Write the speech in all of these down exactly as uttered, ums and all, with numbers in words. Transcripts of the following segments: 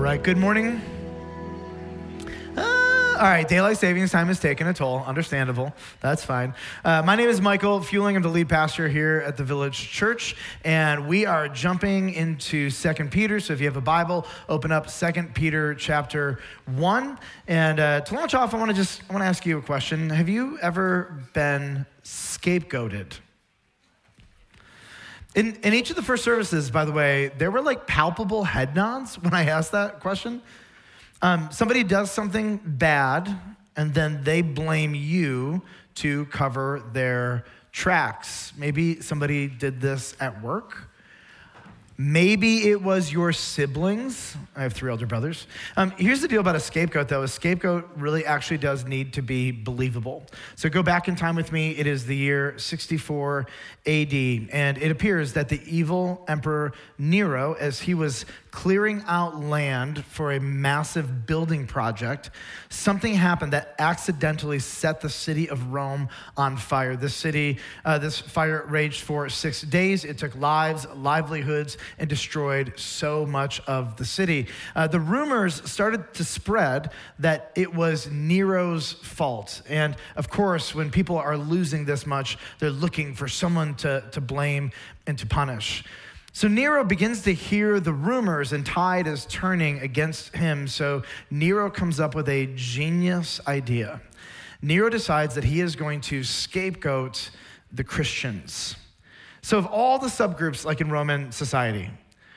right, good morning. Uh, all right, daylight savings time has taken a toll. Understandable. That's fine. Uh, my name is Michael Fueling. I'm the lead pastor here at the Village Church, and we are jumping into Second Peter. So if you have a Bible, open up Second Peter chapter one. And uh, to launch off, I want to just I want to ask you a question. Have you ever been scapegoated? In, in each of the first services, by the way, there were like palpable head nods when I asked that question. Um, somebody does something bad, and then they blame you to cover their tracks. Maybe somebody did this at work. Maybe it was your siblings. I have three older brothers. Um, here's the deal about a scapegoat, though. A scapegoat really actually does need to be believable. So go back in time with me. It is the year sixty-four A D, and it appears that the evil Emperor Nero, as he was clearing out land for a massive building project, something happened that accidentally set the city of Rome on fire. This city, uh, this fire raged for six days. It took lives, livelihoods, and destroyed so much of the city. Uh, the rumors started to spread that it was Nero's fault. And of course, when people are losing this much, they're looking for someone to, to blame and to punish. So Nero begins to hear the rumors, and tide is turning against him. So Nero comes up with a genius idea. Nero decides that he is going to scapegoat the Christians. So of all the subgroups, like in Roman society,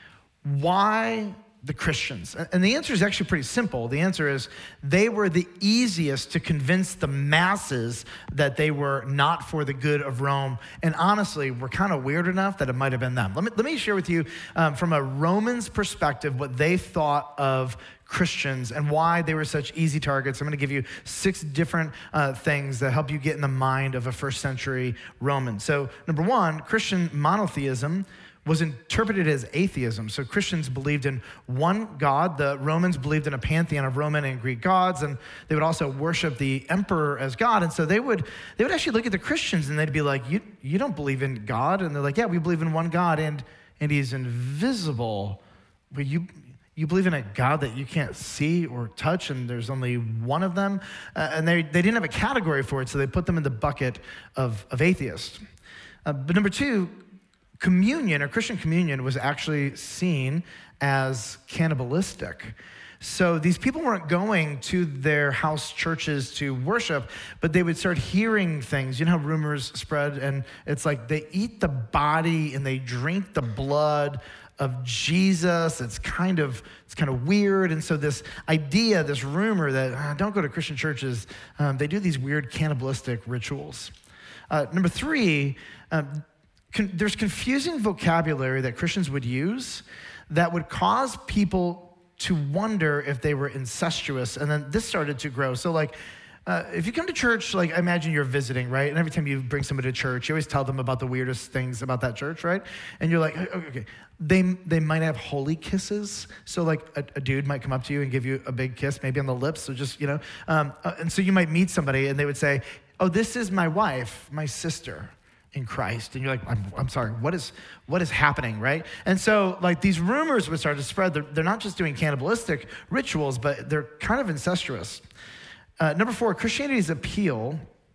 why the Christians? And the answer is actually pretty simple. The answer is they were the easiest to convince the masses that they were not for the good of Rome. And honestly, we're kind of weird enough that it might have been them. Let me, let me share with you um, from a Roman's perspective what they thought of Christians and why they were such easy targets. I'm going to give you six different uh, things that help you get in the mind of a first century Roman. So number one, Christian monotheism was interpreted as atheism. So Christians believed in one God. The Romans believed in a pantheon of Roman and Greek gods, and they would also worship the emperor as God. And so they would they would actually look at the Christians and they'd be like, you you don't believe in God? And they're like, yeah, we believe in one God, and and he's invisible. But you you believe in a God that you can't see or touch, and there's only one of them? Uh, and they, they didn't have a category for it, so they put them in the bucket of, of atheists. Uh, but number two, communion, or Christian communion, was actually seen as cannibalistic. So these people weren't going to their house churches to worship, but they would start hearing things. You know how rumors spread, and it's like they eat the body and they drink the blood of Jesus. It's kind of it's kind of weird. And so this idea, this rumor that uh, don't go to Christian churches, um, they do these weird cannibalistic rituals. Uh, number three, um, Con- there's confusing vocabulary that Christians would use that would cause people to wonder if they were incestuous. And then this started to grow. So like, uh, if you come to church, like I imagine you're visiting, right? And every time you bring somebody to church, you always tell them about the weirdest things about that church, right? And you're like, okay, okay. They they might have holy kisses. So like a, a dude might come up to you and give you a big kiss, maybe on the lips. So just, you know, um, uh, and so you might meet somebody and they would say, oh, this is my wife, my sister in Christ. And you're like, I'm, I'm sorry, what is what is happening, right? And so like these rumors would start to spread. They're, they're not just doing cannibalistic rituals, but they're kind of incestuous. Uh, number four, Christianity's appeal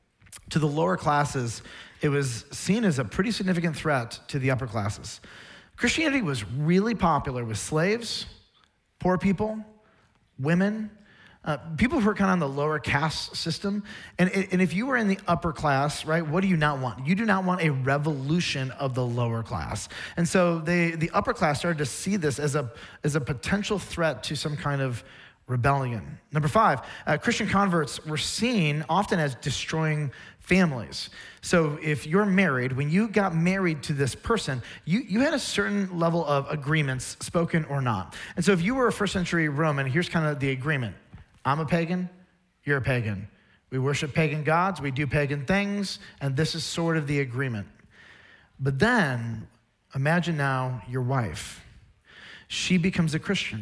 to the lower classes, it was seen as a pretty significant threat to the upper classes. Christianity was really popular with slaves, poor people, women, Uh, people who are kind of on the lower caste system. And, and if you were in the upper class, right, what do you not want? You do not want a revolution of the lower class. And so they, the upper class started to see this as a, as a potential threat to some kind of rebellion. Number five, uh, Christian converts were seen often as destroying families. So if you're married, when you got married to this person, you, you had a certain level of agreements, spoken or not. And so if you were a first century Roman, here's kind of the agreement. I'm a pagan, you're a pagan. We worship pagan gods, we do pagan things, and this is sort of the agreement. But then, imagine now your wife. She becomes a Christian.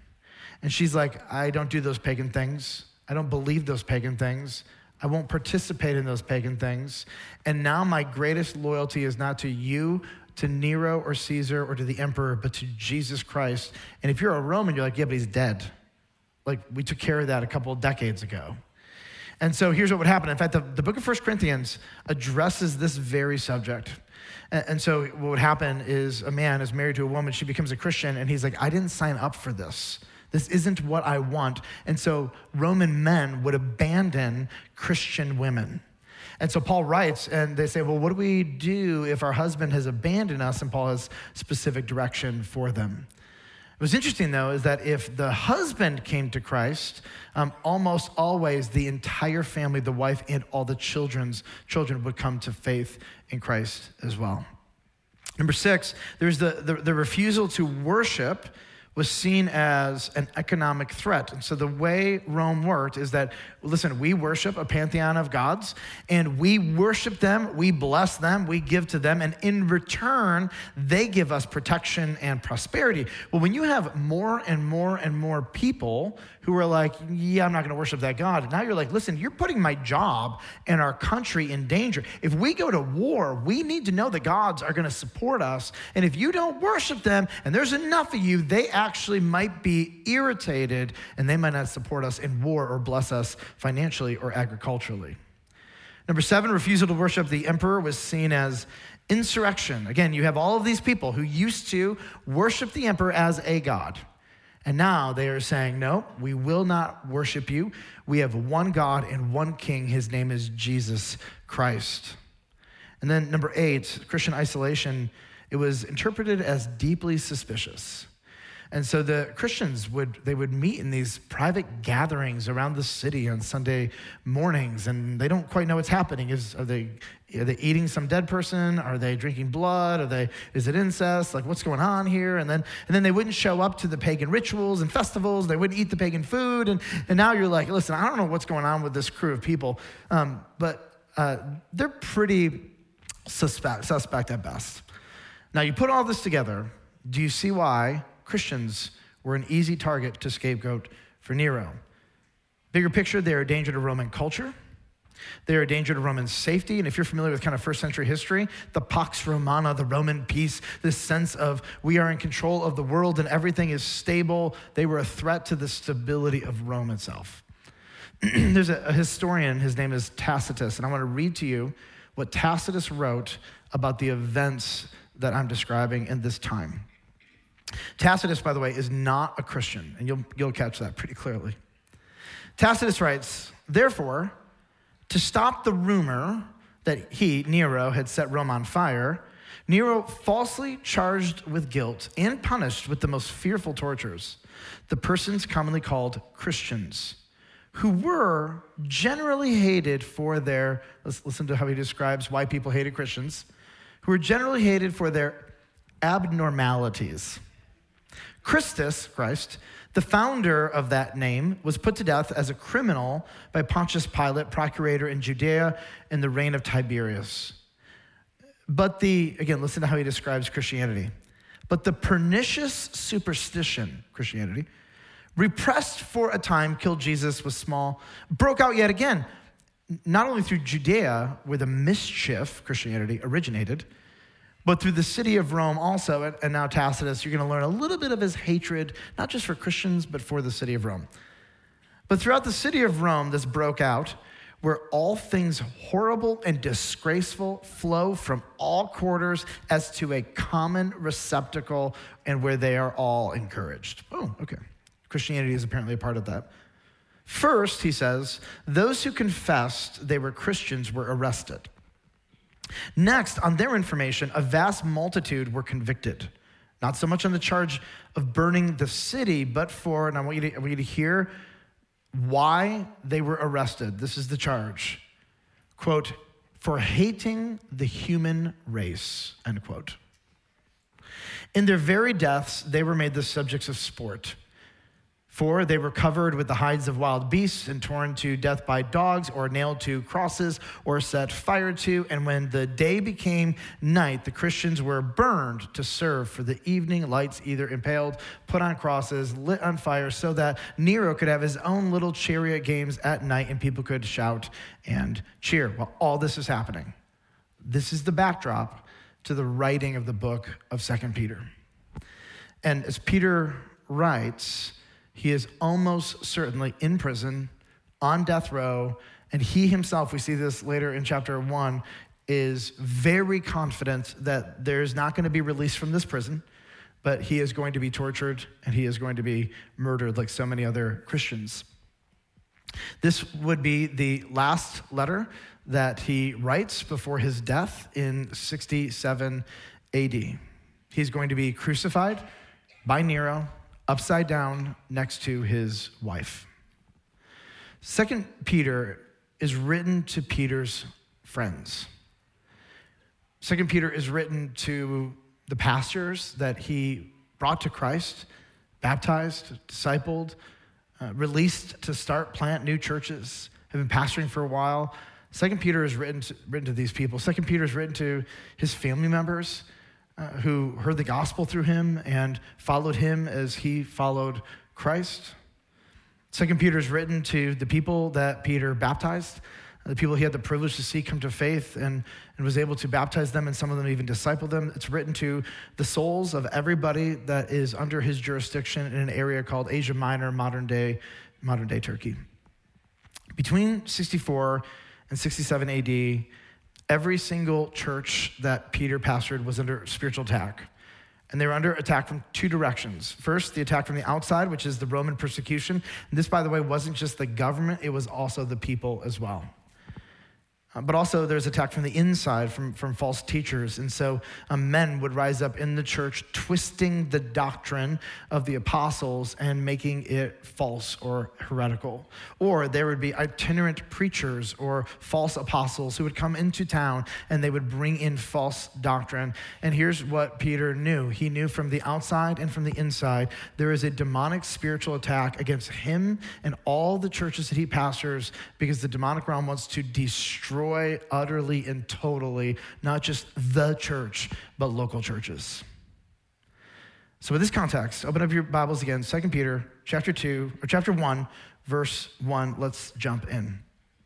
And she's like, I don't do those pagan things. I don't believe those pagan things. I won't participate in those pagan things. And now my greatest loyalty is not to you, to Nero or Caesar or to the emperor, but to Jesus Christ. And if you're a Roman, you're like, yeah, but he's dead. Like, we took care of that a couple of decades ago. And so here's what would happen. In fact, the, the book of First Corinthians addresses this very subject. And, and so what would happen is a man is married to a woman, she becomes a Christian, and he's like, I didn't sign up for this. This isn't what I want. And so Roman men would abandon Christian women. And so Paul writes, and they say, well, what do we do if our husband has abandoned us? And Paul has specific direction for them. What's interesting, though, is that if the husband came to Christ, um, almost always the entire family, the wife and all the children's children would come to faith in Christ as well. Number six, there's the, the, the refusal to worship was seen as an economic threat. And so the way Rome worked is that, listen, we worship a pantheon of gods, and we worship them, we bless them, we give to them, and in return, they give us protection and prosperity. Well, when you have more and more and more people who are like, yeah, I'm not gonna worship that God, now you're like, listen, you're putting my job and our country in danger. If we go to war, we need to know the gods are gonna support us, and if you don't worship them, and there's enough of you, they actually might be irritated, and they might not support us in war or bless us financially or agriculturally. Number seven, refusal to worship the emperor was seen as insurrection. Again, you have all of these people who used to worship the emperor as a god. And now they are saying, no, we will not worship you. We have one God and one king. His name is Jesus Christ. And then number eight, Christian isolation, it was interpreted as deeply suspicious. And so the Christians would, they would meet in these private gatherings around the city on Sunday mornings, and they don't quite know what's happening. Is, are they, are they eating some dead person? Are they drinking blood? Are they, is it incest? Like, what's going on here? And then, and then they wouldn't show up to the pagan rituals and festivals. They wouldn't eat the pagan food. And, and now you're like, listen, I don't know what's going on with this crew of people, um, but uh, they're pretty suspect, suspect at best. Now, you put all this together, do you see why Christians were an easy target to scapegoat for Nero? Bigger picture, they're a danger to Roman culture. They're a danger to Roman safety. And if you're familiar with kind of first century history, the Pax Romana, the Roman peace, this sense of we are in control of the world and everything is stable, they were a threat to the stability of Rome itself. There's a, a historian, his name is Tacitus, and I want to read to you what Tacitus wrote about the events that I'm describing in this time. Tacitus, by the way, is not a Christian, and you'll, you'll catch that pretty clearly. Tacitus writes, therefore, to stop the rumor that he, Nero, had set Rome on fire, Nero falsely charged with guilt and punished with the most fearful tortures the persons commonly called Christians, who were generally hated for their, let's listen to how he describes why people hated Christians, who were generally hated for their abnormalities. Christus, Christ, the founder of that name, was put to death as a criminal by Pontius Pilate, procurator in Judea in the reign of Tiberius. But the, again, listen to how he describes Christianity. But the pernicious superstition, Christianity, repressed for a time, killed Jesus was small, broke out yet again, not only through Judea, where the mischief, Christianity, originated, but through the city of Rome also. And now Tacitus, you're going to learn a little bit of his hatred, not just for Christians, but for the city of Rome. But throughout the city of Rome, this broke out, where all things horrible and disgraceful flow from all quarters as to a common receptacle, and where they are all encouraged. Oh, okay. Christianity is apparently a part of that. First, he says, those who confessed they were Christians were arrested. Next, on their information, a vast multitude were convicted. Not so much on the charge of burning the city, but for, and I want you to, I want you to hear why they were arrested. This is the charge. Quote, for hating the human race, end quote. In their very deaths, they were made the subjects of sport. For they were covered with the hides of wild beasts and torn to death by dogs, or nailed to crosses, or set fire to. And when the day became night, the Christians were burned to serve for the evening lights, either impaled, put on crosses, lit on fire, so that Nero could have his own little chariot games at night and people could shout and cheer. While all this is happening, this is the backdrop to the writing of the book of Second Peter. And as Peter writes, he is almost certainly in prison, on death row, and he himself, we see this later in chapter one, is very confident that there's not going to be released from this prison, but he is going to be tortured and he is going to be murdered like so many other Christians. This would be the last letter that he writes before his death in sixty-seven A D. He's going to be crucified by Nero, upside down next to his wife. Second Peter is written to Peter's friends. Second Peter is written to the pastors that he brought to Christ, baptized, discipled, uh, released to start, plant new churches, have been pastoring for a while. Second Peter is written to, written to these people. Second Peter is written to his family members uh, who heard the gospel through him and followed him as he followed Christ. Second Peter is written to the people that Peter baptized, the people he had the privilege to see come to faith and, and was able to baptize them, and some of them even disciple them. It's written to the souls of everybody that is under his jurisdiction in an area called Asia Minor, modern day, modern day Turkey. Between sixty-four and sixty-seven A D, every single church that Peter pastored was under spiritual attack. And they were under attack from two directions. First, the attack from the outside, which is the Roman persecution. And this, by the way, wasn't just the government, it was also the people as well. But also there's attack from the inside, from, from false teachers. And so um, men would rise up in the church, twisting the doctrine of the apostles and making it false or heretical. Or there would be itinerant preachers or false apostles who would come into town and they would bring in false doctrine. And here's what Peter knew. He knew from the outside and from the inside, there is a demonic spiritual attack against him and all the churches that he pastors, because the demonic realm wants to destroy utterly and totally, not just the church, but local churches. So with this context, open up your Bibles again, Second Peter chapter two, or chapter one, verse one. Let's jump in.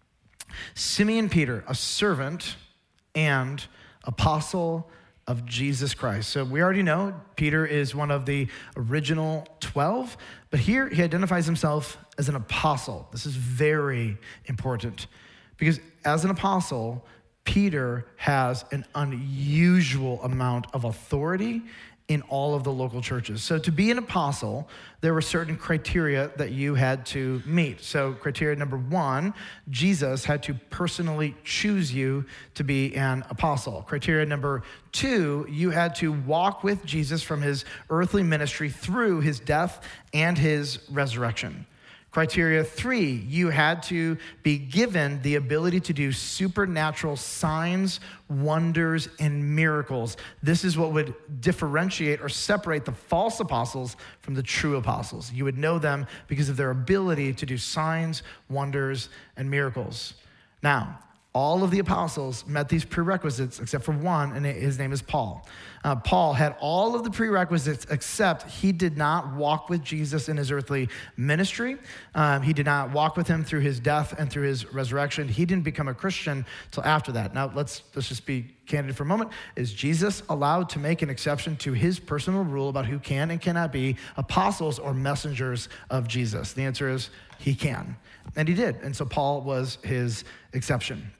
Simeon Peter, a servant and apostle of Jesus Christ. So we already know Peter is one of the original twelve, but here he identifies himself as an apostle. This is very important, because as an apostle, Peter has an unusual amount of authority in all of the local churches. So to be an apostle, there were certain criteria that you had to meet. So criteria number one, Jesus had to personally choose you to be an apostle. Criteria number two, you had to walk with Jesus from his earthly ministry through his death and his resurrection. Criteria three, you had to be given the ability to do supernatural signs, wonders, and miracles. This is what would differentiate or separate the false apostles from the true apostles. You would know them because of their ability to do signs, wonders, and miracles. Now, all of the apostles met these prerequisites except for one, and his name is Paul. Uh, Paul had all of the prerequisites, except he did not walk with Jesus in his earthly ministry. Um, he did not walk with him through his death and through his resurrection. He didn't become a Christian till after that. Now, let's, let's just be candid for a moment. Is Jesus allowed to make an exception to his personal rule about who can and cannot be apostles or messengers of Jesus? The answer is he can, and he did. And so Paul was his exception.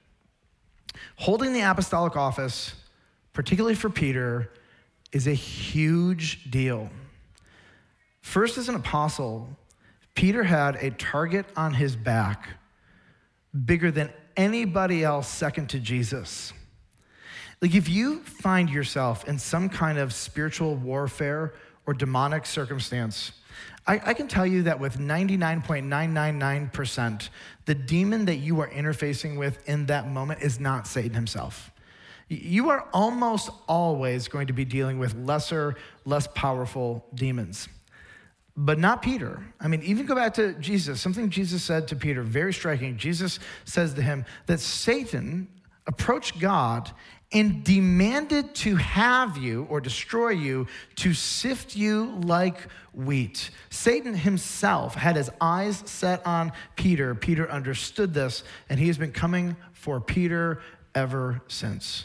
Holding the apostolic office, particularly for Peter, is a huge deal. First, as an apostle, Peter had a target on his back bigger than anybody else second to Jesus. Like, if you find yourself in some kind of spiritual warfare or demonic circumstance, I, I can tell you that with ninety-nine point nine nine nine percent, the demon that you are interfacing with in that moment is not Satan himself. You are almost always going to be dealing with lesser, less powerful demons. But not Peter. I mean, even go back to Jesus. Something Jesus said to Peter, very striking. Jesus says to him that Satan approached God and demanded to have you or destroy you, to sift you like wheat. Satan himself had his eyes set on Peter. Peter understood this, and he has been coming for Peter ever since.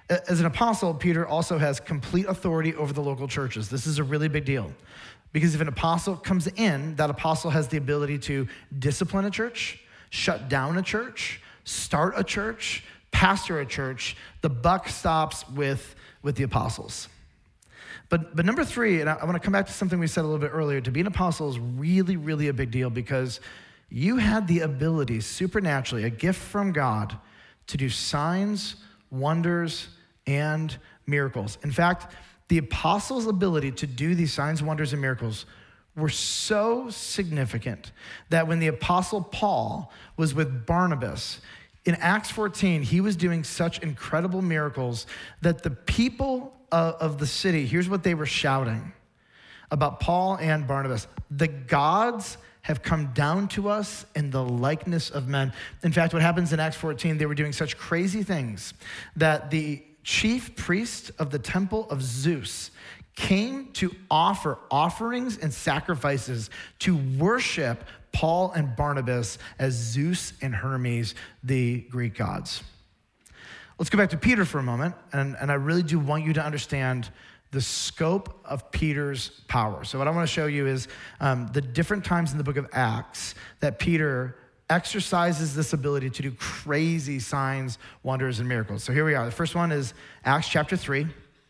As an apostle, Peter also has complete authority over the local churches. This is a really big deal because if an apostle comes in, that apostle has the ability to discipline a church, shut down a church, start a church, pastor a church. The buck stops with, with the apostles. But, but number three, and I, I want to come back to something we said a little bit earlier, to be an apostle is really, really a big deal because you had the ability, supernaturally, a gift from God, to do signs, wonders, and miracles. In fact, the apostles' ability to do these signs, wonders, and miracles were so significant that when the apostle Paul was with Barnabas, in Acts fourteen, he was doing such incredible miracles that the people of, of the city, here's what they were shouting about Paul and Barnabas: the gods have come down to us in the likeness of men. In fact, what happens in Acts fourteen, they were doing such crazy things that the chief priest of the temple of Zeus came to offer offerings and sacrifices to worship Paul and Barnabas as Zeus and Hermes, the Greek gods. Let's go back to Peter for a moment, and, and I really do want you to understand the scope of Peter's power. So what I want to show you is um, the different times in the book of Acts that Peter exercises this ability to do crazy signs, wonders, and miracles. So here we are. The first one is Acts chapter three.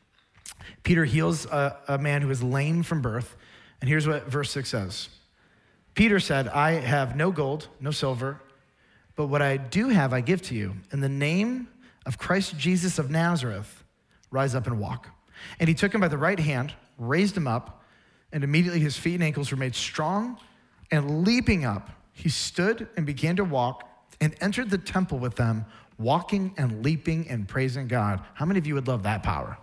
Peter heals a, a man who is lame from birth. And here's what verse six says. Peter said, I have no gold, no silver, but what I do have I give to you. In the name of Christ Jesus of Nazareth, rise up and walk. And he took him by the right hand, raised him up, and immediately his feet and ankles were made strong. And leaping up, he stood and began to walk and entered the temple with them, walking and leaping and praising God. How many of you would love that power?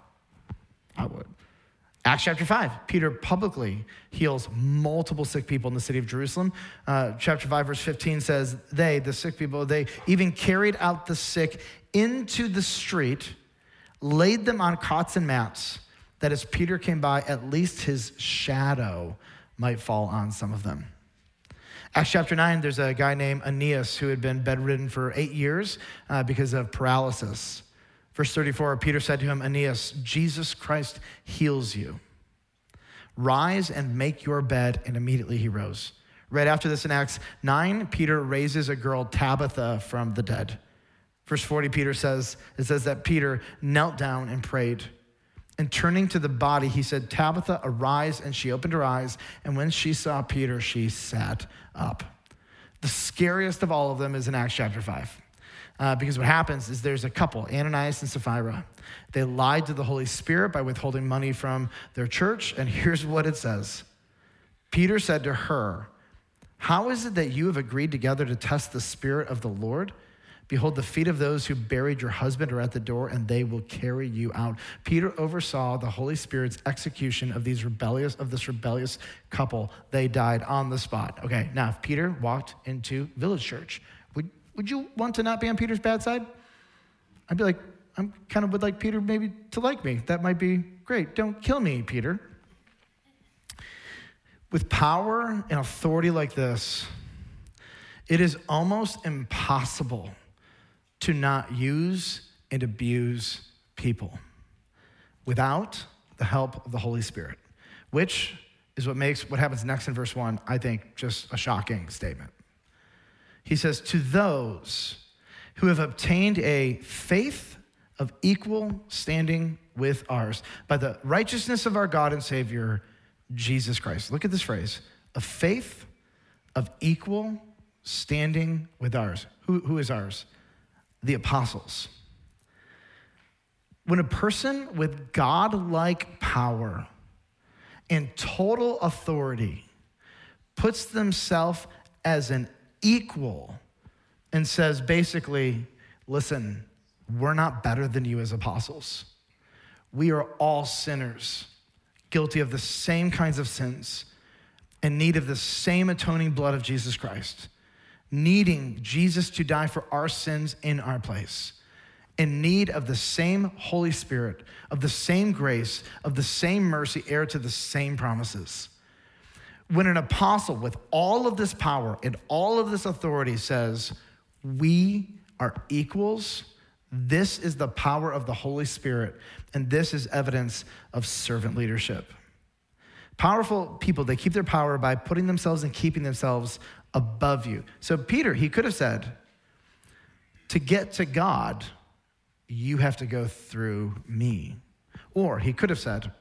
I would. Acts chapter five, Peter publicly heals multiple sick people in the city of Jerusalem. Uh, chapter five, verse fifteen says, they, the sick people, they even carried out the sick into the street, laid them on cots and mats, that as Peter came by, at least his shadow might fall on some of them. Acts chapter nine, there's a guy named Aeneas who had been bedridden for eight years uh, because of paralysis. Verse thirty-four, Peter said to him, Aeneas, Jesus Christ heals you. Rise and make your bed, and immediately he rose. Right after this in Acts nine, Peter raises a girl, Tabitha, from the dead. Verse forty, Peter says, it says that Peter knelt down and prayed. And turning to the body, he said, Tabitha, arise, and she opened her eyes. And when she saw Peter, she sat up. The scariest of all of them is in Acts chapter five. Uh, because what happens is there's a couple, Ananias and Sapphira. They lied to the Holy Spirit by withholding money from their church. And here's what it says. Peter said to her, how is it that you have agreed together to test the Spirit of the Lord? Behold, the feet of those who buried your husband are at the door, and they will carry you out. Peter oversaw the Holy Spirit's execution of these rebellious, of this rebellious couple. They died on the spot. Okay, now if Peter walked into Village Church, would, would you want to not be on Peter's bad side? I'd be like, I kind of would like Peter maybe to like me. That might be great. Don't kill me, Peter. With power and authority like this, it is almost impossible to not use and abuse people without the help of the Holy Spirit, which is what makes what happens next in verse one, I think, just a shocking statement. He says, to those who have obtained a faith of equal standing with ours by the righteousness of our God and Savior, Jesus Christ. Look at this phrase, a faith of equal standing with ours. Who, who is ours? The apostles. When a person with God-like power and total authority puts themselves as an equal and says basically, listen, we're not better than you as apostles. We are all sinners, guilty of the same kinds of sins, in need of the same atoning blood of Jesus Christ, needing Jesus to die for our sins in our place, in need of the same Holy Spirit, of the same grace, of the same mercy, heir to the same promises. When an apostle with all of this power and all of this authority says, we are equals, This is the power of the Holy Spirit, and this is evidence of servant leadership. Powerful people, they keep their power by putting themselves and keeping themselves above you. So Peter, he could have said, to get to God, you have to go through me. Or he could have said,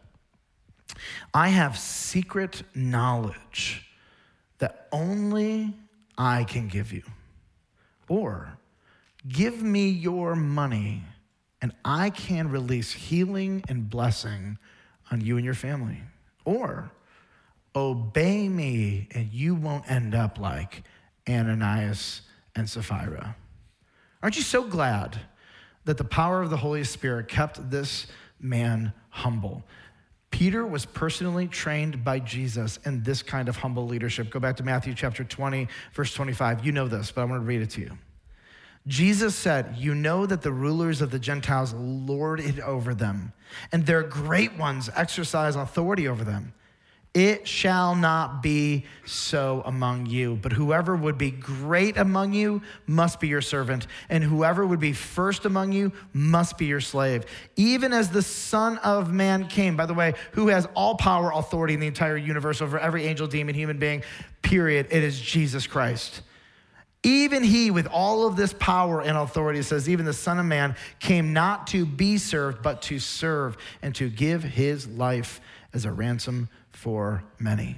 I have secret knowledge that only I can give you. Or give me your money and I can release healing and blessing on you and your family. Or obey me and you won't end up like Ananias and Sapphira. Aren't you so glad that the power of the Holy Spirit kept this man humble? Peter was personally trained by Jesus in this kind of humble leadership. Go back to Matthew chapter twenty, verse twenty-five. You know this, but I want to read it to you. Jesus said, you know that the rulers of the Gentiles lord it over them, and their great ones exercise authority over them. It shall not be so among you, but whoever would be great among you must be your servant, and whoever would be first among you must be your slave. Even as the Son of Man came, by the way, who has all power, authority in the entire universe over every angel, demon, human being, period, it is Jesus Christ. Even he, with all of this power and authority, says, even the Son of Man came not to be served, but to serve and to give his life as a ransom for many.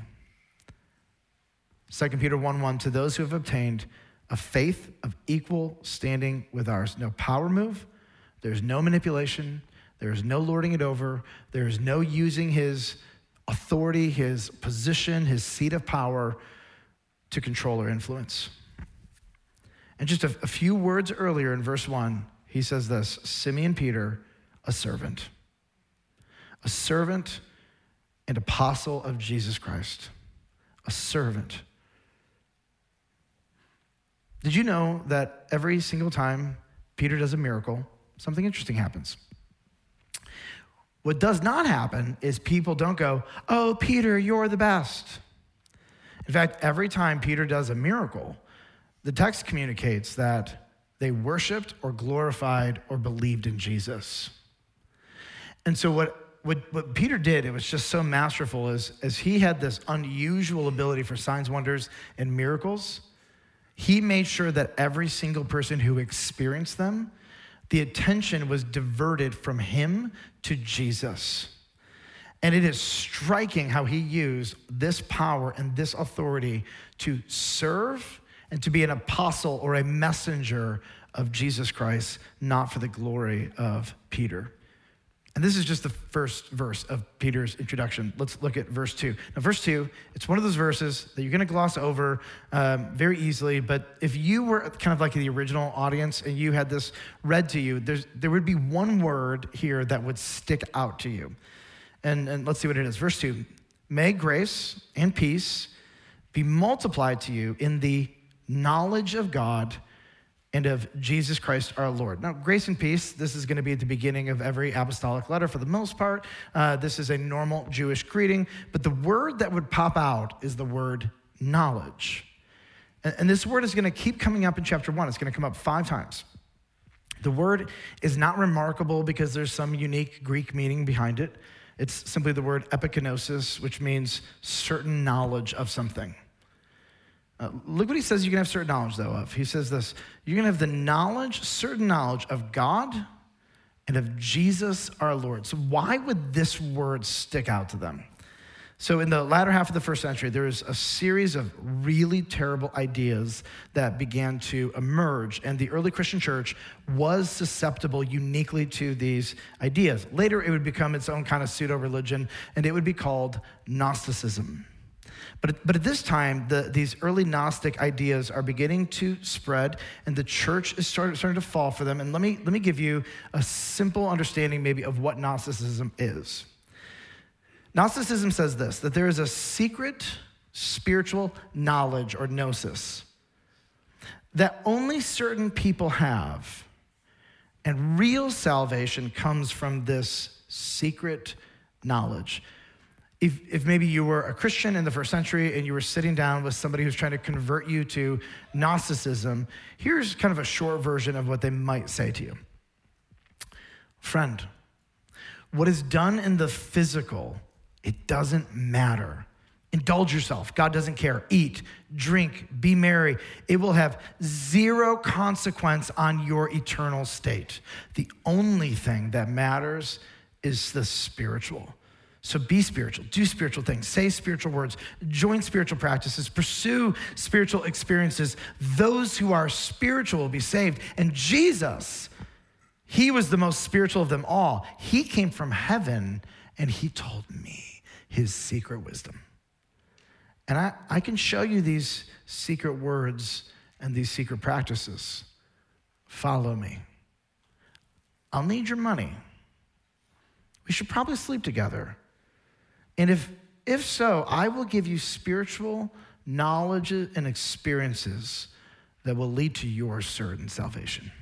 Second Peter one one, to those who have obtained a faith of equal standing with ours. No power move, there's no manipulation, there's no lording it over, there's no using his authority, his position, his seat of power to control or influence. And just a, a few words earlier in verse one, he says this, Simeon Peter, a servant. A servant and apostle of Jesus Christ. A servant. Did you know that every single time Peter does a miracle, something interesting happens? What does not happen is people don't go, oh, Peter, you're the best. In fact, every time Peter does a miracle, the text communicates that they worshiped or glorified or believed in Jesus. And so what, what, what Peter did, it was just so masterful, is as he had this unusual ability for signs, wonders, and miracles, he made sure that every single person who experienced them, the attention was diverted from him to Jesus. And it is striking how he used this power and this authority to serve and to be an apostle or a messenger of Jesus Christ, not for the glory of Peter. And this is just the first verse of Peter's introduction. Let's look at verse two. Now, verse two, it's one of those verses that you're gonna gloss over um, very easily, but if you were kind of like the original audience and you had this read to you, there's, there would be one word here that would stick out to you. And, and let's see what it is. Verse two, may grace and peace be multiplied to you in the knowledge of God and of Jesus Christ our Lord. Now, grace and peace, this is going to be at the beginning of every apostolic letter for the most part. Uh, this is a normal Jewish greeting, but the word that would pop out is the word knowledge. And, and this word is going to keep coming up in chapter one. It's going to come up five times. The word is not remarkable because there's some unique Greek meaning behind it. It's simply the word epignosis, which means certain knowledge of something. Uh, look what he says you can have certain knowledge, though, of. He says this, you're going to have the knowledge, certain knowledge of God and of Jesus our Lord. So why would this word stick out to them? So in the latter half of the first century, there was a series of really terrible ideas that began to emerge, and the early Christian church was susceptible uniquely to these ideas. Later, it would become its own kind of pseudo-religion, and it would be called Gnosticism. But, but at this time, the, these early Gnostic ideas are beginning to spread, and the church is starting, starting to fall for them. And let me, let me give you a simple understanding maybe of what Gnosticism is. Gnosticism says this, that there is a secret spiritual knowledge or gnosis that only certain people have, and real salvation comes from this secret knowledge. If, if maybe you were a Christian in the first century and you were sitting down with somebody who's trying to convert you to Gnosticism, here's kind of a short version of what they might say to you. Friend, what is done in the physical, it doesn't matter. Indulge yourself. God doesn't care. Eat, drink, be merry. It will have zero consequence on your eternal state. The only thing that matters is the spiritual. So be spiritual, do spiritual things, say spiritual words, join spiritual practices, pursue spiritual experiences. Those who are spiritual will be saved. And Jesus, he was the most spiritual of them all. He came from heaven and he told me his secret wisdom. And I, I can show you these secret words and these secret practices. Follow me. I'll need your money. We should probably sleep together. And if, if so, I will give you spiritual knowledge and experiences that will lead to your certain salvation.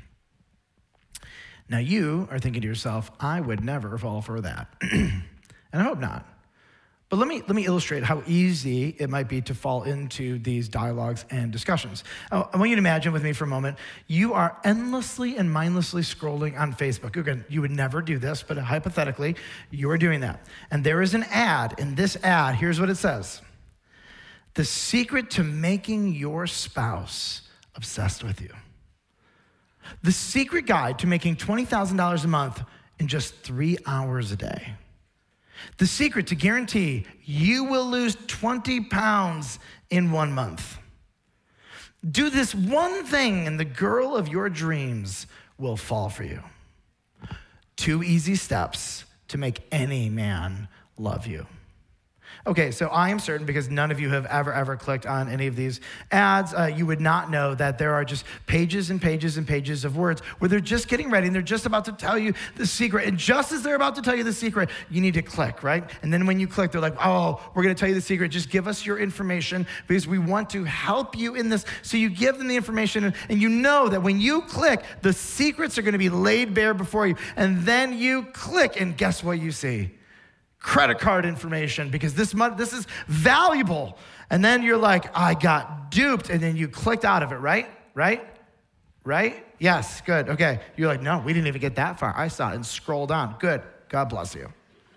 Now you are thinking to yourself, I would never fall for that. And I hope not. But let me, let me illustrate how easy it might be to fall into these dialogues and discussions. I want you to imagine with me for a moment, you are endlessly and mindlessly scrolling on Facebook. Again, you would never do this, but hypothetically, you are doing that. And there is an ad. In this ad, here's what it says. The secret to making your spouse obsessed with you. The secret guide to making twenty thousand dollars a month in just three hours a day. The secret to guarantee you will lose twenty pounds in one month. Do this one thing and the girl of your dreams will fall for you. Two easy steps to make any man love you. Okay, so I am certain, because none of you have ever, ever clicked on any of these ads, uh, you would not know that there are just pages and pages and pages of words where they're just getting ready and they're just about to tell you the secret. And just as they're about to tell you the secret, you need to click, right? And then when you click, they're like, oh, we're gonna tell you the secret. Just give us your information because we want to help you in this. So you give them the information and, and you know that when you click, the secrets are gonna be laid bare before you. And then you click and guess what you see? Credit card information, because this month, this is valuable. And then you're like, I got duped. And then you clicked out of it, right? Right? Right? Yes, good. Okay. You're like, no, we didn't even get that far. I saw it and scrolled on. Good. God bless you.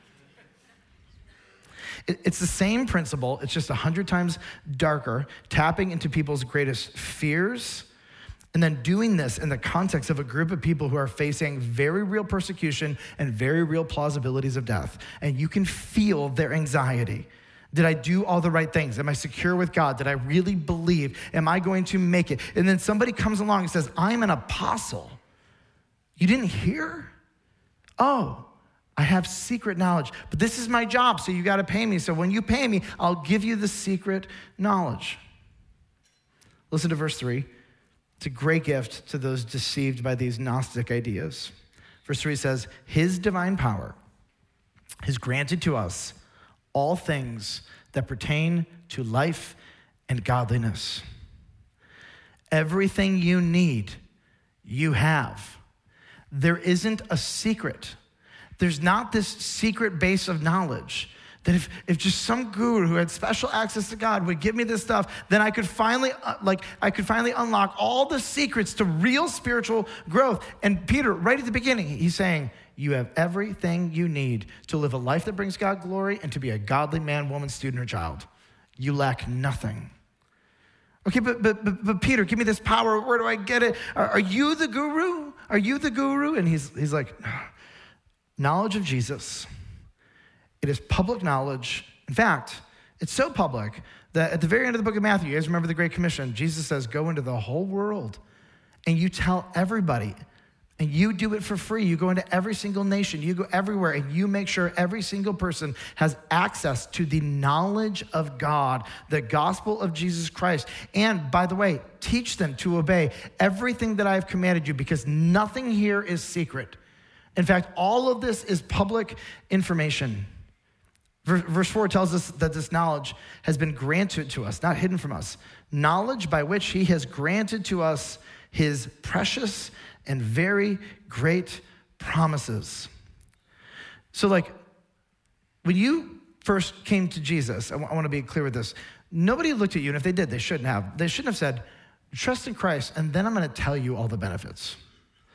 It's the same principle. It's just a hundred times darker, tapping into people's greatest fears, and then doing this in the context of a group of people who are facing very real persecution and very real plausibilities of death. And you can feel their anxiety. Did I do all the right things? Am I secure with God? Did I really believe? Am I going to make it? And then somebody comes along and says, I'm an apostle. You didn't hear? Oh, I have secret knowledge, but this is my job, so you gotta pay me. So when you pay me, I'll give you the secret knowledge. Listen to verse three. It's a great gift to those deceived by these Gnostic ideas. Verse three says, his divine power has granted to us all things that pertain to life and godliness. Everything you need, you have. There isn't a secret. There's not this secret base of knowledge that if, if just some guru who had special access to God would give me this stuff, then I could finally, uh, like, I could finally unlock all the secrets to real spiritual growth. And Peter, right at the beginning, he's saying, you have everything you need to live a life that brings God glory and to be a godly man, woman, student, or child. You lack nothing. Okay, but, but, but, but Peter, give me this power. Where do I get it? Are, are you the guru? Are you the guru? And he's, he's like, knowledge of Jesus. It is public knowledge. In fact, it's so public that at the very end of the book of Matthew, you guys remember the Great Commission, Jesus says, go into the whole world and you tell everybody, and you do it for free. You go into every single nation, you go everywhere, and you make sure every single person has access to the knowledge of God, the gospel of Jesus Christ. And by the way, teach them to obey everything that I've commanded you, because nothing here is secret. In fact, all of this is public information. Verse four tells us that this knowledge has been granted to us, not hidden from us. Knowledge by which he has granted to us his precious and very great promises. So like, when you first came to Jesus, I want to be clear with this. Nobody looked at you, and if they did, they shouldn't have. They shouldn't have said, trust in Christ, and then I'm going to tell you all the benefits.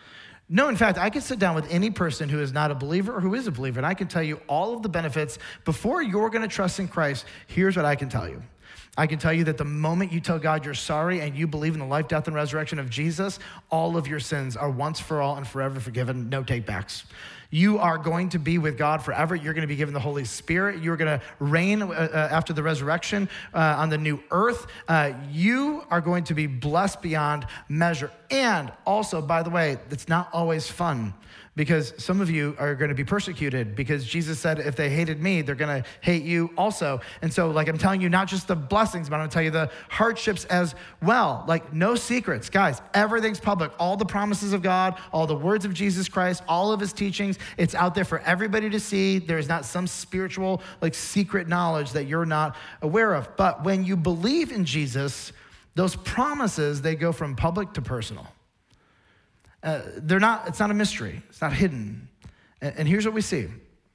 No, in fact, I could sit down with any person who is not a believer or who is a believer, and I can tell you all of the benefits. Before you're gonna trust in Christ, here's what I can tell you. I can tell you that the moment you tell God you're sorry and you believe in the life, death, and resurrection of Jesus, all of your sins are once for all and forever forgiven, no take-backs. You are going to be with God forever. You're going to be given the Holy Spirit. You're going to reign uh, after the resurrection uh, on the new earth. Uh, you are going to be blessed beyond measure. And also, by the way, it's not always fun, because some of you are going to be persecuted, because Jesus said, if they hated me, they're going to hate you also. And so, like, I'm telling you not just the blessings, but I'm going to tell you the hardships as well. Like, no secrets. Guys, everything's public. All the promises of God, all the words of Jesus Christ, all of his teachings, it's out there for everybody to see. There is not some spiritual, like, secret knowledge that you're not aware of. But when you believe in Jesus, those promises, they go from public to personal. Uh, they're not, it's not a mystery. It's not hidden. And, and here's what we see.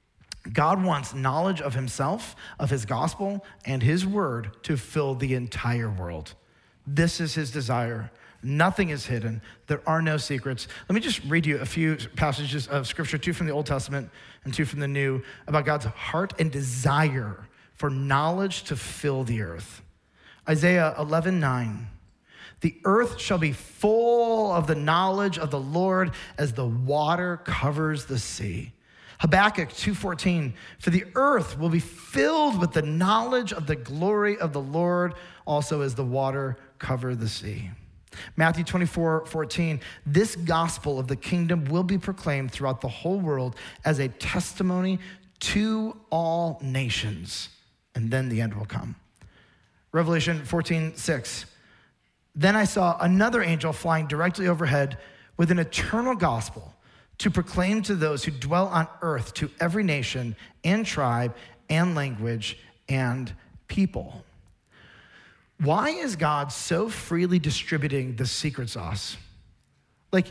God wants knowledge of himself, of his gospel, and his word to fill the entire world. This is his desire. Nothing is hidden. There are no secrets. Let me just read you a few passages of scripture, two from the Old Testament and two from the New, about God's heart and desire for knowledge to fill the earth. Isaiah eleven nine. The earth shall be full of the knowledge of the Lord as the water covers the sea. Habakkuk two fourteen, for the earth will be filled with the knowledge of the glory of the Lord, also as the water cover the sea. Matthew twenty-four fourteen, this gospel of the kingdom will be proclaimed throughout the whole world as a testimony to all nations, and then the end will come. Revelation fourteen six, then I saw another angel flying directly overhead with an eternal gospel to proclaim to those who dwell on earth, to every nation and tribe and language and people. Why is God so freely distributing the secret sauce? Like,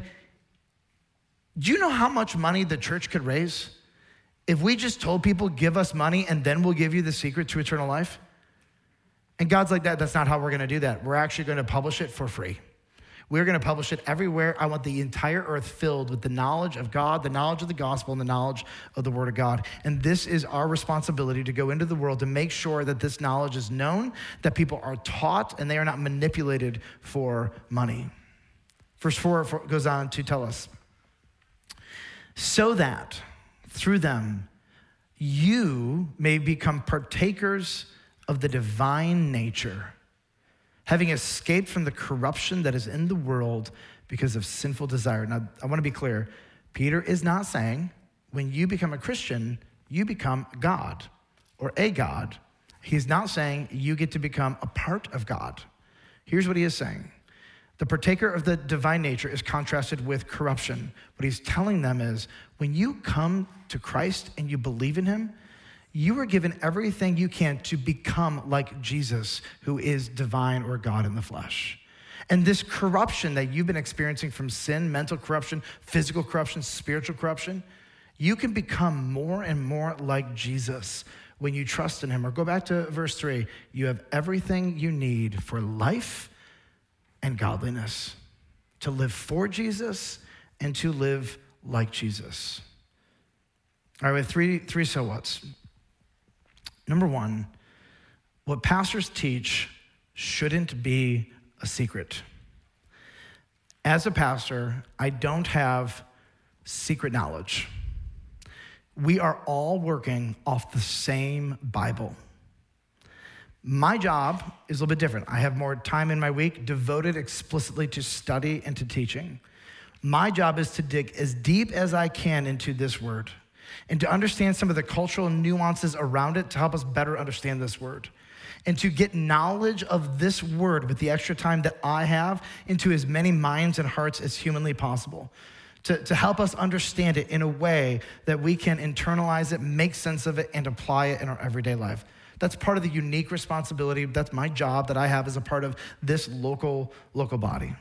do you know how much money the church could raise if we just told people, give us money and then we'll give you the secret to eternal life? And God's like, that. That's not how we're going to do that. We're actually going to publish it for free. We're going to publish it everywhere. I want the entire earth filled with the knowledge of God, the knowledge of the gospel, and the knowledge of the word of God. And this is our responsibility to go into the world to make sure that this knowledge is known, that people are taught, and they are not manipulated for money. Verse four goes on to tell us, so that through them you may become partakers of the divine nature, having escaped from the corruption that is in the world because of sinful desire. Now, I want to be clear. Peter is not saying when you become a Christian, you become God or a God. He's not saying you get to become a part of God. Here's what he is saying. The partaker of the divine nature is contrasted with corruption. What he's telling them is when you come to Christ and you believe in him, you are given everything you can to become like Jesus, who is divine or God in the flesh. And this corruption that you've been experiencing from sin, mental corruption, physical corruption, spiritual corruption, you can become more and more like Jesus when you trust in him. Or go back to verse three. You have everything you need for life and godliness, to live for Jesus and to live like Jesus. All right, we have three, three so whats. Number one, what pastors teach shouldn't be a secret. As a pastor, I don't have secret knowledge. We are all working off the same Bible. My job is a little bit different. I have more time in my week devoted explicitly to study and to teaching. My job is to dig as deep as I can into this word and to understand some of the cultural nuances around it to help us better understand this word, and to get knowledge of this word with the extra time that I have into as many minds and hearts as humanly possible, to, to help us understand it in a way that we can internalize it, make sense of it, and apply it in our everyday life. That's part of the unique responsibility. That's my job that I have as a part of this local, local body.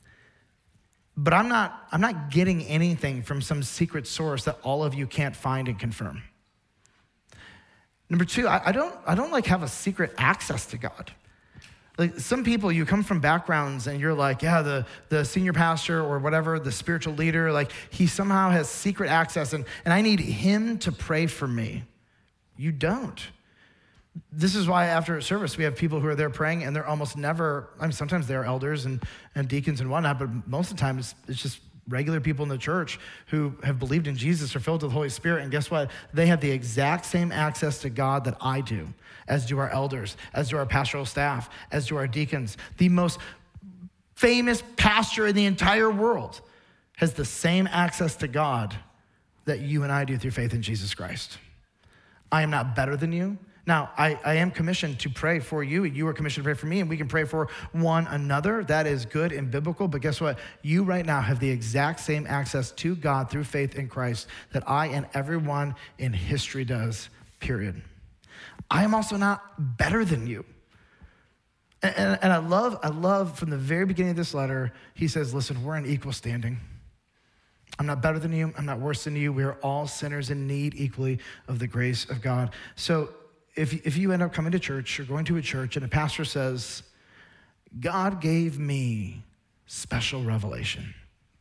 But I'm not, I'm not getting anything from some secret source that all of you can't find and confirm. Number two, I, I don't, I don't like have a secret access to God. Like some people, you come from backgrounds and you're like, yeah, the, the senior pastor or whatever, the spiritual leader, like he somehow has secret access and, and I need him to pray for me. You don't. This is why after a service, we have people who are there praying and they're almost never, I mean, sometimes they're elders and, and deacons and whatnot, but most of the time it's, it's just regular people in the church who have believed in Jesus or filled with the Holy Spirit. And guess what? They have the exact same access to God that I do, as do our elders, as do our pastoral staff, as do our deacons. The most famous pastor in the entire world has the same access to God that you and I do through faith in Jesus Christ. I am not better than you. Now, I, I am commissioned to pray for you. You are commissioned to pray for me, and we can pray for one another. That is good and biblical. But guess what? You right now have the exact same access to God through faith in Christ that I and everyone in history does, period. I am also not better than you. And, and, and I love, I love from the very beginning of this letter, he says, listen, we're in equal standing. I'm not better than you. I'm not worse than you. We are all sinners in need equally of the grace of God. So if, if you end up coming to church or going to a church and a pastor says, God gave me special revelation,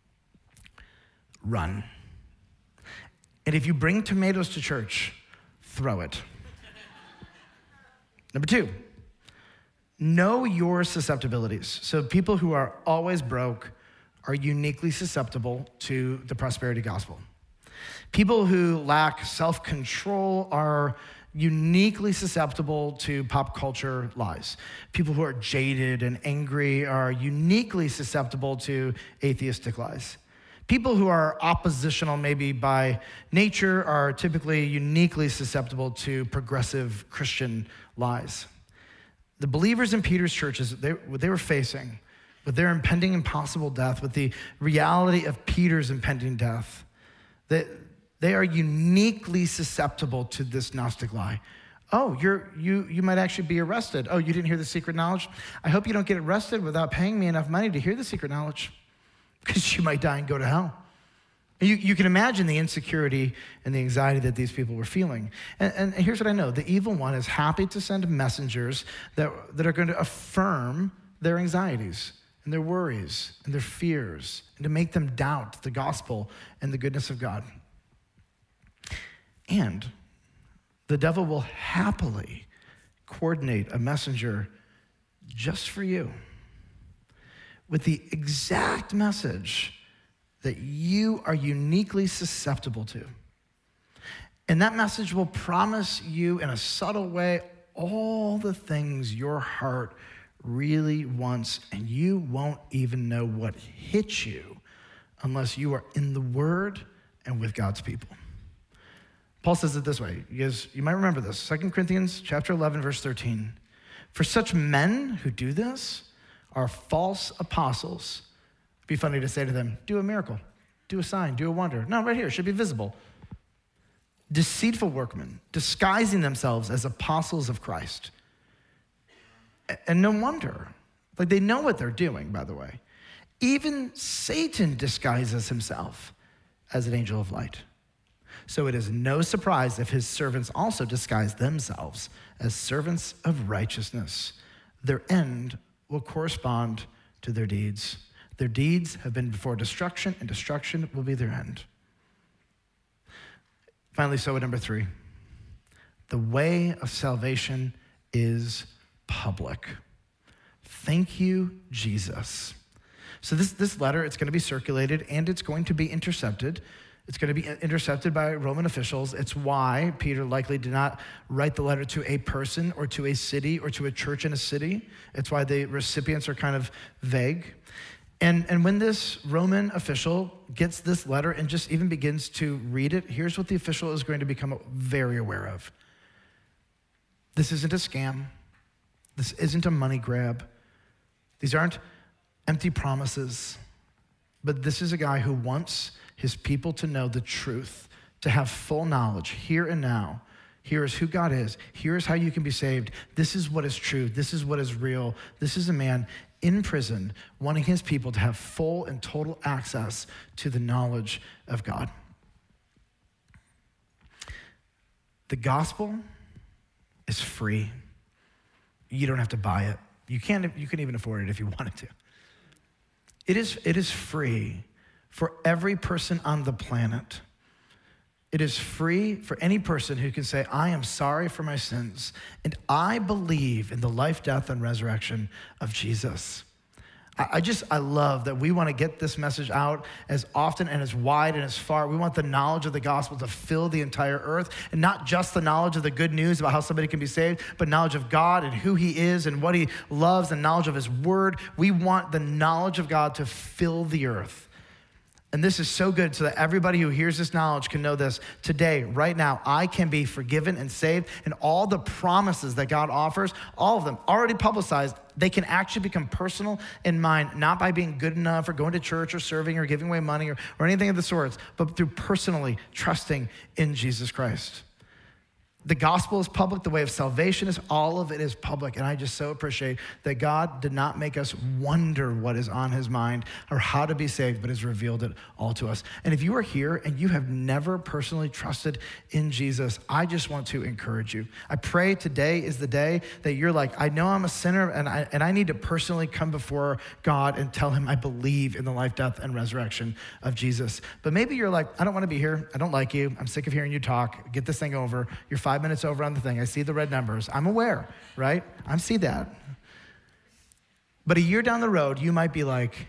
run. And if you bring tomatoes to church, throw it. Number two, know your susceptibilities. So people who are always broke are uniquely susceptible to the prosperity gospel. People who lack self-control are uniquely susceptible to pop culture lies. People who are jaded and angry are uniquely susceptible to atheistic lies. People who are oppositional maybe by nature are typically uniquely susceptible to progressive Christian lies. The believers in Peter's churches, they, what they were facing with their impending impossible death, with the reality of Peter's impending death, they, they are uniquely susceptible to this Gnostic lie. Oh, you're, you, you might actually be arrested. Oh, you didn't hear the secret knowledge? I hope you don't get arrested without paying me enough money to hear the secret knowledge, because you might die and go to hell. You, you can imagine the insecurity and the anxiety that these people were feeling. And, and here's what I know. The evil one is happy to send messengers that, that are going to affirm their anxieties and their worries and their fears and to make them doubt the gospel and the goodness of God. And the devil will happily coordinate a messenger just for you with the exact message that you are uniquely susceptible to. And that message will promise you in a subtle way all the things your heart really wants, and you won't even know what hit you unless you are in the Word and with God's people. Paul says it this way. You guys, you might remember this. Second Corinthians chapter eleven, verse thirteen. For such men who do this are false apostles. It'd be funny to say to them, do a miracle, do a sign, do a wonder. No, right here, it should be visible. Deceitful workmen, disguising themselves as apostles of Christ. And no wonder. Like, they know what they're doing, by the way. Even Satan disguises himself as an angel of light. So it is no surprise if his servants also disguise themselves as servants of righteousness. Their end will correspond to their deeds. Their deeds have been before destruction, and destruction will be their end. Finally, so at number three, the way of salvation is public. Thank you, Jesus. So this, this letter, it's going to be circulated and it's going to be intercepted. It's going to be intercepted by Roman officials. It's why Peter likely did not write the letter to a person or to a city or to a church in a city. It's why the recipients are kind of vague. And, and when this Roman official gets this letter and just even begins to read it, here's what the official is going to become very aware of. This isn't a scam. This isn't a money grab. These aren't empty promises. But this is a guy who wants his people to know the truth, to have full knowledge here and now. Here is who God is. Here is how you can be saved. This is what is true. This is what is real. This is a man in prison wanting his people to have full and total access to the knowledge of God. The gospel is free. You don't have to buy it. You can't, you can even afford it if you wanted to. It is, it is free for every person on the planet. It is free for any person who can say, I am sorry for my sins, and I believe in the life, death, and resurrection of Jesus. I just, I love that we want to get this message out as often and as wide and as far. We want the knowledge of the gospel to fill the entire earth, and not just the knowledge of the good news about how somebody can be saved, but knowledge of God and who he is and what he loves and knowledge of his word. We want the knowledge of God to fill the earth. And this is so good so that everybody who hears this knowledge can know this. Today, right now, I can be forgiven and saved, and all the promises that God offers, all of them already publicized, they can actually become personal in mine, not by being good enough or going to church or serving or giving away money or, or anything of the sorts, but through personally trusting in Jesus Christ. The gospel is public. The way of salvation is, all of it is public. And I just so appreciate that God did not make us wonder what is on his mind or how to be saved, but has revealed it all to us. And if you are here and you have never personally trusted in Jesus, I just want to encourage you. I pray today is the day that you're like, I know I'm a sinner and I, and I need to personally come before God and tell him I believe in the life, death, and resurrection of Jesus. But maybe you're like, I don't want to be here. I don't like you. I'm sick of hearing you talk. Get this thing over. You're five minutes over on the thing. I see the red numbers. I'm aware, right? I see that. But a year down the road, you might be like,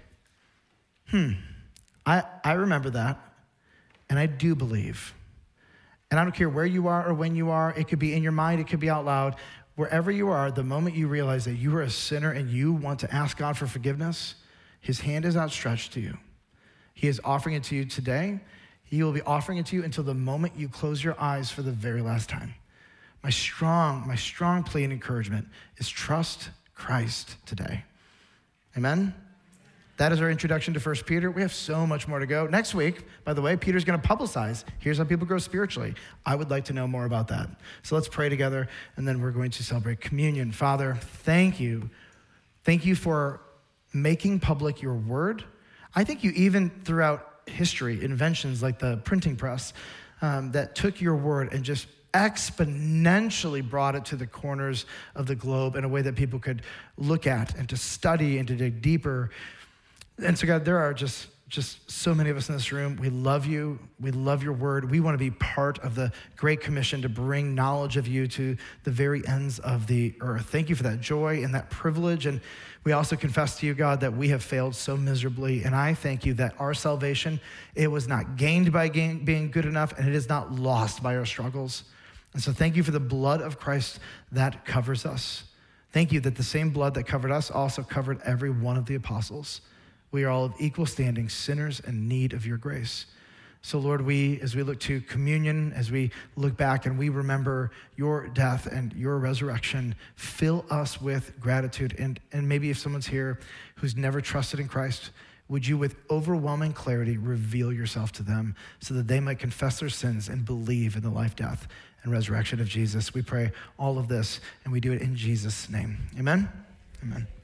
hmm, I, I remember that, and I do believe. And I don't care where you are or when you are. It could be in your mind. It could be out loud. Wherever you are, the moment you realize that you are a sinner and you want to ask God for forgiveness, his hand is outstretched to you. He is offering it to you today. He will be offering it to you until the moment you close your eyes for the very last time. My strong, my strong plea and encouragement is trust Christ today. Amen? That is our introduction to First Peter. We have so much more to go. Next week, by the way, Peter's going to publicize, here's how people grow spiritually. I would like to know more about that. So let's pray together, and then we're going to celebrate communion. Father, thank you. Thank you for making public your word. I think you even throughout history, inventions like the printing press um, that took your word and just exponentially brought it to the corners of the globe in a way that people could look at and to study and to dig deeper. And so God, there are just, just so many of us in this room. We love you. We love your word. We want to be part of the Great Commission to bring knowledge of you to the very ends of the earth. Thank you for that joy and that privilege. And we also confess to you, God, that we have failed so miserably. And I thank you that our salvation, it was not gained by gain, being good enough, and it is not lost by our struggles. And so thank you for the blood of Christ that covers us. Thank you that the same blood that covered us also covered every one of the apostles. We are all of equal standing, sinners in need of your grace. So Lord, we, as we look to communion, as we look back and we remember your death and your resurrection, fill us with gratitude. And, and maybe if someone's here who's never trusted in Christ, would you with overwhelming clarity reveal yourself to them so that they might confess their sins and believe in the life, death, and resurrection of Jesus. We pray all of this, and we do it in Jesus' name. Amen? Amen.